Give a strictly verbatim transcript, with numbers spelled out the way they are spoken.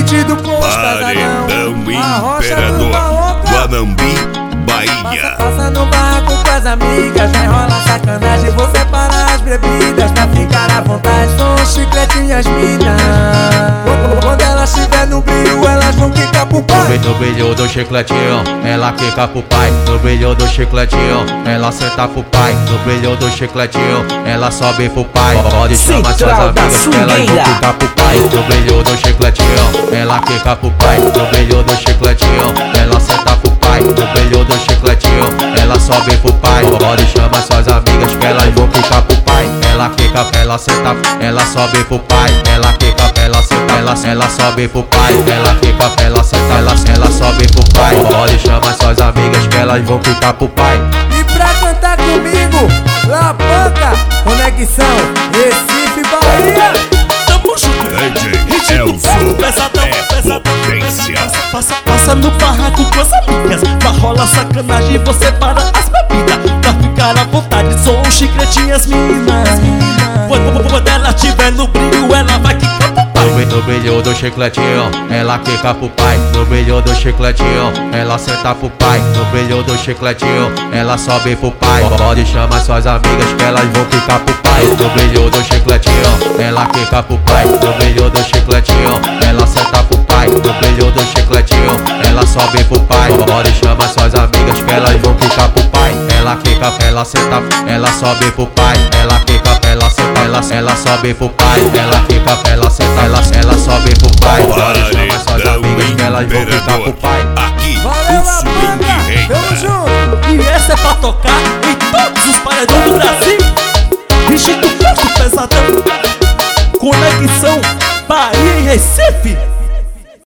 beat do Posto Paredão Imperador, Guanambi, Bahia. Passa, passa no barraco com as amigas, já enrola sacanagem, vou separar as bebidas pra ficar à vontade. São chiclete e as minas. Quando elas estiver no brilho, elas vão quicar pro pai. No brilho do chicletinho, ela quica pro pai. No brilho do chicletinho, ela senta pro pai. No brilho do chicletinho, ela sobe pro pai. Pode chamar suas amigas que elas vão quicar pro pai. No brilho do chicletinho, ela quica pro pai. No brilho do chicletinho, ela senta pro pai. No brilho do chicletinho, ela sobe pro pai. Pode chamar suas amigas que elas vão quicar pro pai. Ela quica, ela senta, ela sobe pro pai. Ela quica, ela senta, ela, ela sobe pro pai. Ela quica, ela senta, ela, ela sobe pro pai. Pode chamar suas amigas que elas vão quicar pro pai. E pra cantar comigo, La Banca, Conexão, Recife, Bahia. Tamo junto, D J Elson, pesadão, é potência. Passa, passa no barraco com as amigas, pra rolar sacanagem, você para as bebidas pra ficar à vontade, sou um chiclete e as minas. Quando, quando ela tiver no brilho, ela vai quicar pro pai. No brilho do chicletinho, ela quica pro pai. No brilho do chicletinho, ela senta pro pai. No brilho do chicletinho, ela sobe pro pai. Pode chamar suas amigas que elas vão quicar pro pai. No brilho do chicletinho, ela quica pro pai. No brilho do chicletinho, ela senta pro pai. No brilho do chicletinho, ela sobe pro pai. Pode chamar suas amigas que elas vão quicar pro pai. Ela quica, ela senta, ela sobe pro pai. Ela quica, ela senta, ela, ela sobe pro pai. Ela quica, ela senta, ela, ela sobe pro pai. Pode chamar suas amigas que elas vão quicar pro pai.